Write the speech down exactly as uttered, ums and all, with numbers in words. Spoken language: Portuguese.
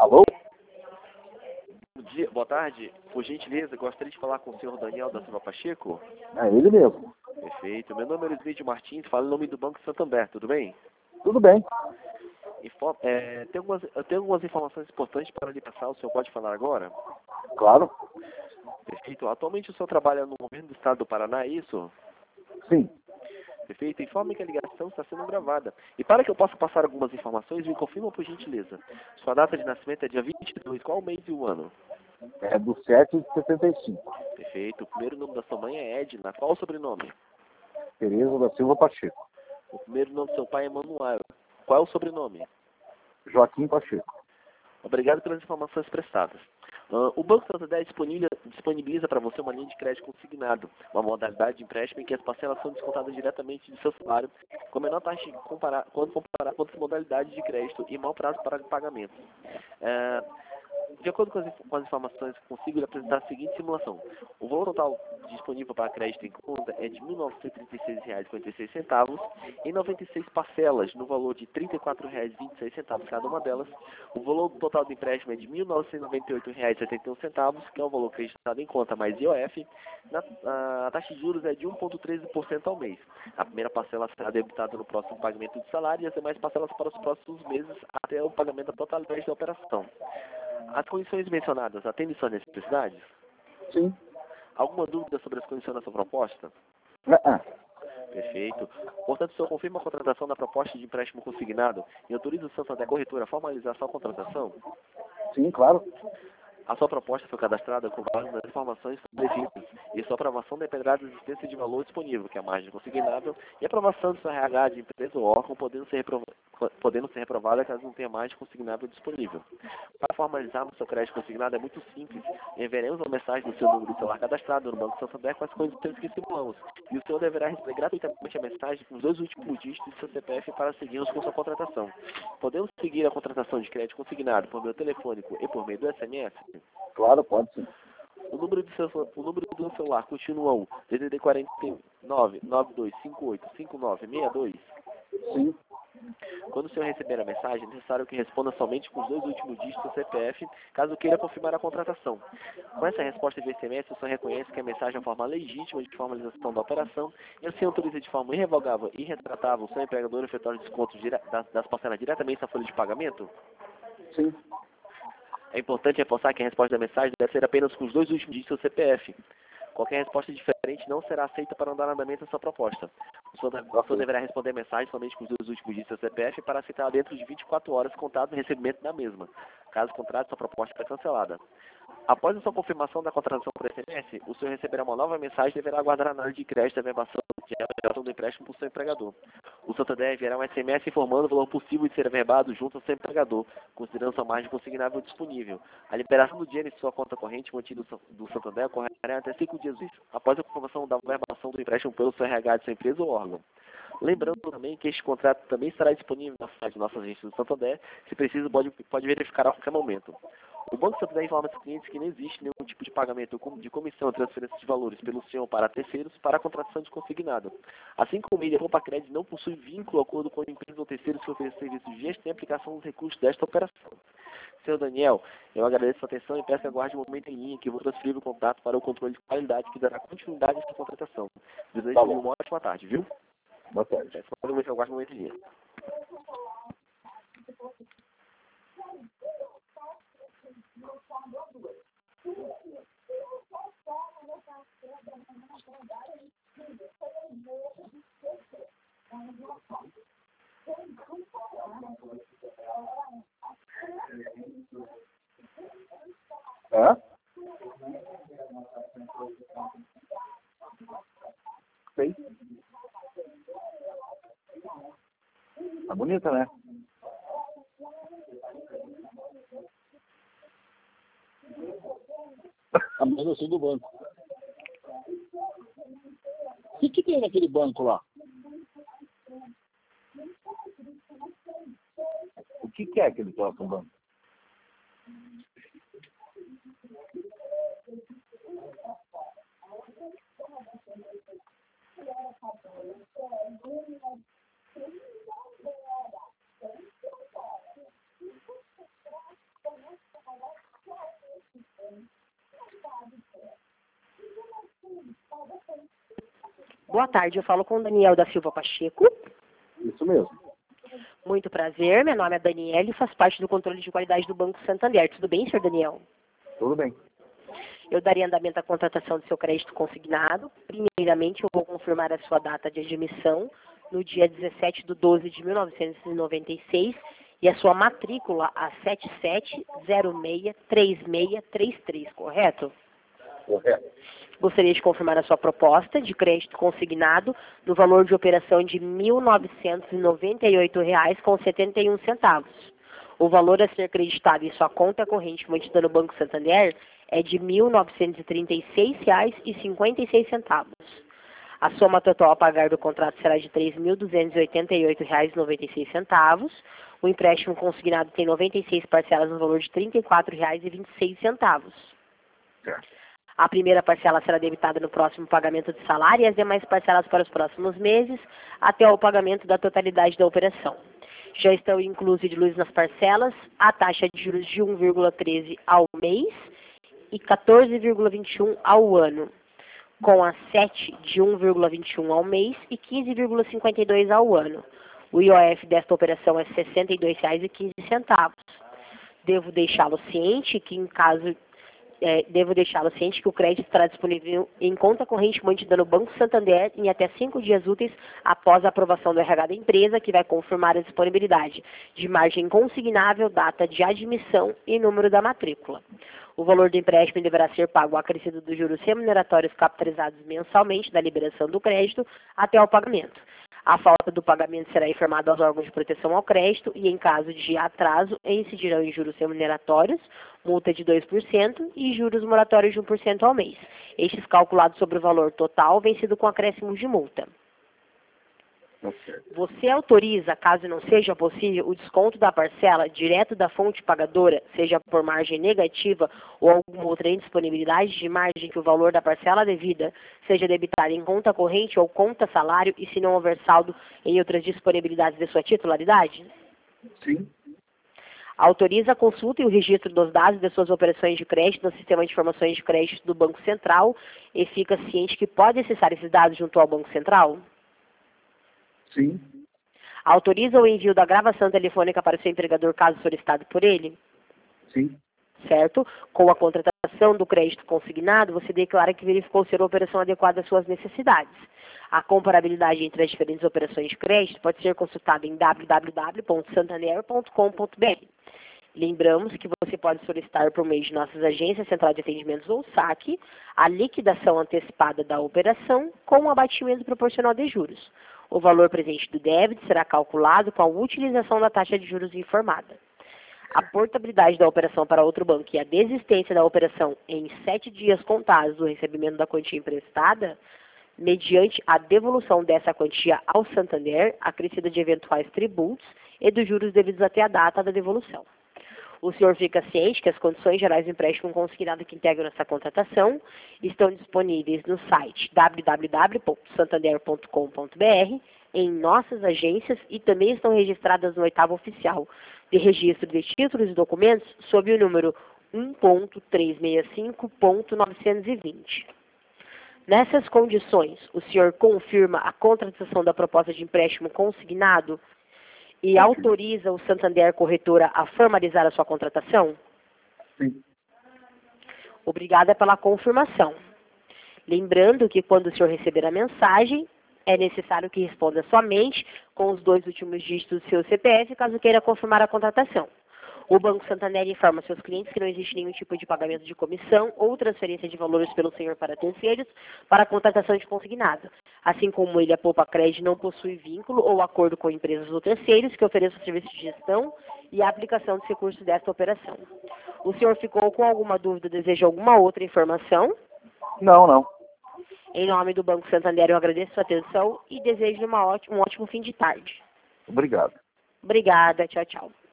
Alô? Bom dia, boa tarde. Por gentileza, gostaria de falar com o senhor Daniel da Silva Pacheco. É ele mesmo. Perfeito. Meu nome é Luiz Martins, falo em nome do Banco Santander, tudo bem? Tudo bem. Info é, tem algumas, eu tenho algumas informações importantes para lhe passar, o senhor pode falar agora? Claro. Perfeito. Atualmente o senhor trabalha no governo do estado do Paraná, é isso? Sim. Perfeito. Informe que a ligação está sendo gravada. E para que eu possa passar algumas informações, me confirma por gentileza. Sua data de nascimento é dia vinte e dois, qual o mês e o ano? É do sete de setenta e cinco. Perfeito. O primeiro nome da sua mãe é Edna, qual o sobrenome? Tereza da Silva Pacheco. O primeiro nome do seu pai é Manuel, qual é o sobrenome? Joaquim Pacheco. Obrigado pelas informações prestadas. Uh, o Banco Santander disponibiliza, disponibiliza para você uma linha de crédito consignado, uma modalidade de empréstimo em que as parcelas são descontadas diretamente do seu salário, com menor taxa comparar, quando comparar com outras modalidades de crédito e mau prazo para pagamento. Uh, De acordo com as, com as informações, consigo lhe apresentar a seguinte simulação. O valor total disponível para crédito em conta é de mil novecentos e trinta e seis reais e cinquenta e seis centavos em noventa e seis parcelas, no valor de trinta e quatro reais e vinte e seis centavos cada uma delas. O valor total do empréstimo é de mil novecentos e noventa e oito reais e setenta e um centavos, que é o valor acreditado em conta mais I O F. Na, a, a taxa de juros é de um vírgula treze por cento ao mês. A primeira parcela será debitada no próximo pagamento de salário e as demais parcelas para os próximos meses até o pagamento da totalidade da operação. As condições mencionadas atendem suas necessidades? Sim. Alguma dúvida sobre as condições da sua proposta? Ah, ah. Perfeito. Portanto, o senhor confirma a contratação da proposta de empréstimo consignado e autoriza o Santander Corretora a formalizar sua contratação? Sim, claro. A sua proposta foi cadastrada com base nas informações definidas e sua aprovação dependerá da existência de valor disponível, que é a margem consignável, e a aprovação do seu R H de empresa ou órgão, podendo ser, reprov... podendo ser reprovada caso não tenha margem consignável disponível. Para formalizarmos seu crédito consignado é muito simples. Enviaremos uma mensagem do seu número de celular cadastrado no Banco Santander com as condições que simulamos. E o senhor deverá receber gratuitamente a mensagem com os dois últimos dígitos do seu C P F para seguirmos com sua contratação. Podemos seguir a contratação de crédito consignado por meio telefônico e por meio do S M S? Claro, pode sim. O número, de seu, o número do celular continua o D D D quarenta e nove, nove dois cinco oito, cinco nove seis dois. Sim. Quando o senhor receber a mensagem, é necessário que responda somente com os dois últimos dígitos do C P F, caso queira confirmar a contratação. Com essa resposta de S M S, o senhor reconhece que a mensagem é uma forma legítima de formalização da operação e assim autoriza de forma irrevogável e retratável o seu empregador a efetuar o desconto dire das, das parcelas diretamente na folha de pagamento? Sim. É importante reforçar que a resposta da mensagem deve ser apenas com os dois últimos dígitos do C P F. Qualquer resposta diferente não será aceita para não dar andamento à sua proposta. O senhor, o senhor deverá responder a mensagem somente com os dois últimos dígitos do C P F para aceitar dentro de vinte e quatro horas contado no recebimento da mesma. Caso contrário, sua proposta será cancelada. Após a sua confirmação da contratação por S M S, o senhor receberá uma nova mensagem e deverá aguardar a análise de crédito e averbação do empréstimo por seu empregador. O Santander enviará um S M S informando o valor possível de ser averbado junto ao seu empregador, considerando sua margem consignável disponível. A liberação do dinheiro em sua conta corrente mantida do Santander ocorrerá até cinco dias úteis após a confirmação da averbação do empréstimo pelo seu R H de sua empresa ou órgão. Lembrando também que este contrato também estará disponível no site de nossas agências do Santander, se preciso pode, pode verificar a qualquer momento. O Banco Santander informa aos clientes que não existe nenhum tipo de pagamento de comissão ou transferência de valores pelo senhor para terceiros para a contratação de consignado. Assim como ele, a Compa Crédito não possui vínculo acordo com empresas ou terceiros que oferecem serviços de gestão e aplicação dos recursos desta operação. Senhor Daniel, eu agradeço a sua atenção e peço que aguarde um momento em linha que vou transferir o contato para o controle de qualidade que dará continuidade a essa contratação. Desejo Tá uma ótima tarde, viu? Boa tarde. Peço que aguarde um momento em linha. Hã? Sei. Tá bonita, né? A mesa assim do banco. O que, que tem naquele banco lá? O que, que é aquele troço no banco? Boa tarde, eu falo com o Daniel da Silva Pacheco. Isso mesmo. Muito prazer, meu nome é Daniela e faço parte do controle de qualidade do Banco Santander. Tudo bem, senhor Daniel? Tudo bem. Eu daria andamento à contratação do seu crédito consignado. Primeiramente, eu vou confirmar a sua data de admissão no dia dezessete de doze de mil novecentos e noventa e seis e a sua matrícula a sete sete zero seis três seis três três, correto? Correto. Gostaria de confirmar a sua proposta de crédito consignado no valor de operação de mil novecentos e noventa e oito reais com setenta e um centavos. O valor a ser creditado em sua conta corrente mantida no Banco Santander é de mil novecentos e trinta e seis reais e cinquenta e seis centavos. A soma total a pagar do contrato será de três mil duzentos e oitenta e oito reais e noventa e seis centavos. O empréstimo consignado tem noventa e seis parcelas no valor de trinta e quatro reais e vinte e seis centavos. Certo. A primeira parcela será debitada no próximo pagamento de salário e as demais parcelas para os próximos meses, até o pagamento da totalidade da operação. Já estão inclusos de luz nas parcelas a taxa de juros de um vírgula treze ao mês e quatorze vírgula vinte e um ao ano, com a sete de um vírgula vinte e um ao mês e quinze vírgula cinquenta e dois ao ano. O I O F desta operação é sessenta e dois reais e quinze centavos. Devo deixá-lo ciente que em caso É, devo deixá-lo ciente que o crédito estará disponível em conta corrente mantida no Banco Santander em até cinco dias úteis após a aprovação do R H da empresa, que vai confirmar a disponibilidade de margem consignável, data de admissão e número da matrícula. O valor do empréstimo deverá ser pago acrescido dos juros remuneratórios capitalizados mensalmente da liberação do crédito até o pagamento. A falta do pagamento será informada aos órgãos de proteção ao crédito e, em caso de atraso, incidirão em juros remuneratórios, multa de dois por cento e juros moratórios de um por cento ao mês. Estes calculados sobre o valor total, vencido com acréscimos de multa. Okay. Você autoriza, caso não seja possível, o desconto da parcela direto da fonte pagadora, seja por margem negativa ou alguma outra indisponibilidade de margem que o valor da parcela devida seja debitado em conta corrente ou conta salário e se não houver saldo em outras disponibilidades de sua titularidade? Sim. Autoriza a consulta e o registro dos dados de suas operações de crédito no Sistema de Informações de Crédito do Banco Central e fica ciente que pode acessar esses dados junto ao Banco Central? Sim. Autoriza o envio da gravação telefônica para o seu empregador caso solicitado por ele? Sim. Certo? Com a contratação do crédito consignado, você declara que verificou ser a operação adequada às suas necessidades. A comparabilidade entre as diferentes operações de crédito pode ser consultada em w w w ponto santander ponto com ponto b r. Lembramos que você pode solicitar por meio de nossas agências, Central de Atendimentos ou saque, a liquidação antecipada da operação com o abatimento proporcional de juros. O valor presente do débito será calculado com a utilização da taxa de juros informada. A portabilidade da operação para outro banco e a desistência da operação em sete dias contados do recebimento da quantia emprestada, mediante a devolução dessa quantia ao Santander, acrescida de eventuais tributos e dos juros devidos até a data da devolução. O senhor fica ciente que as condições gerais do empréstimo consignado que integram essa contratação estão disponíveis no site w w w ponto santander ponto com ponto b r, em nossas agências e também estão registradas no oitavo oficial de registro de títulos e documentos sob o número um ponto trezentos e sessenta e cinco ponto novecentos e vinte. Nessas condições, o senhor confirma a contratação da proposta de empréstimo consignado e autoriza o Santander Corretora a formalizar a sua contratação? Sim. Obrigada pela confirmação. Lembrando que quando o senhor receber a mensagem, é necessário que responda somente com os dois últimos dígitos do seu C P F, caso queira confirmar a contratação. O Banco Santander informa seus clientes que não existe nenhum tipo de pagamento de comissão ou transferência de valores pelo senhor para terceiros para a contratação de consignado. Assim como ele, a Poupa Crédito não possui vínculo ou acordo com empresas ou terceiros que ofereçam serviço de gestão e a aplicação dos recursos desta operação. O senhor ficou com alguma dúvida, deseja alguma outra informação? Não, não. Em nome do Banco Santander, eu agradeço a sua atenção e desejo uma ótima, um ótimo fim de tarde. Obrigado. Obrigada. Tchau, tchau.